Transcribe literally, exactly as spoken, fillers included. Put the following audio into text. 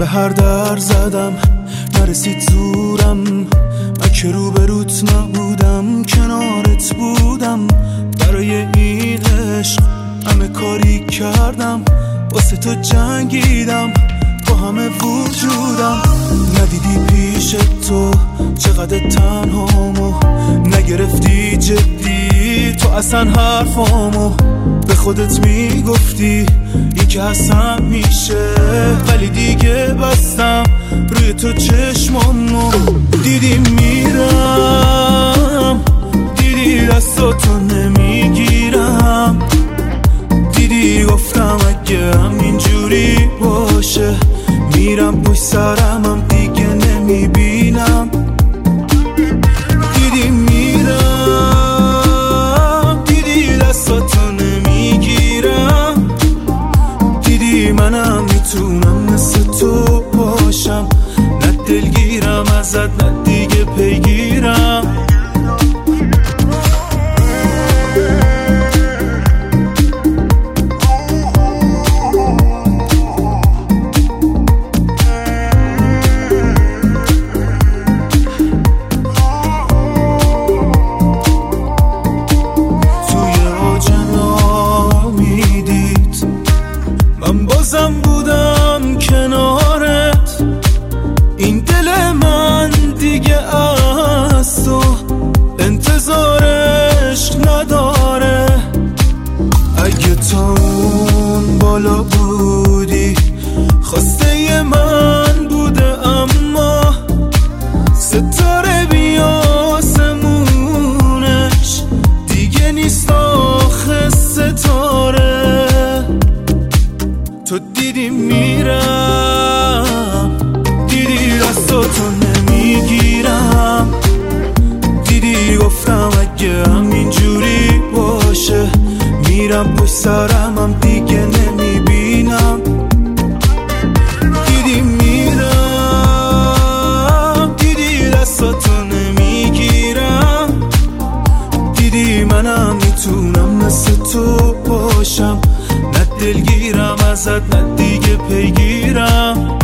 به هر در زدم نرسید زورم، من که روبروت نبودم کنارت بودم. برای این عشق همه کاری کردم، واسه تو جنگیدم با همه وجودم. ندیدی پیش تو چقدر تنهامو، نگرفتی جدی تو اصلا حرفامو. به خودت میگفتی این که اصلا میشه، ولی دیگه بستم روی تو چشمامو. دیدی میرم، دیدی دستاتو نمیگیرم، دیدی گفتم اگه همینجوری باشه میرم پشت سرمم دیگه نمیبینم. دیدی میرم، دیدی دستاتو نمیگیرم، دیدی منم میتونم مثل تو باشم، نه دلگیرم ازت نه دیگه پیگیرم. بازم بودم کنارت، این دل من دیگه از تو انتظار عشق نداره. اگه تا اون بالا بودی خواسته من بوده، اما ستاره بیاسمونش دیگه نیست آخه ستاره. تو دیدی میرم، دیدی دستاتو نمیگیرم، دیدی گفتم اگه همینجوری باشه میرم پشت سرمم دیگه نمیبینم. دیدی میرم، دیدی دستاتو نمیگیرم، دیدی منم میتونم مثل تو باشم، نه دلگیرم ازت نه دیگه پیگیرم.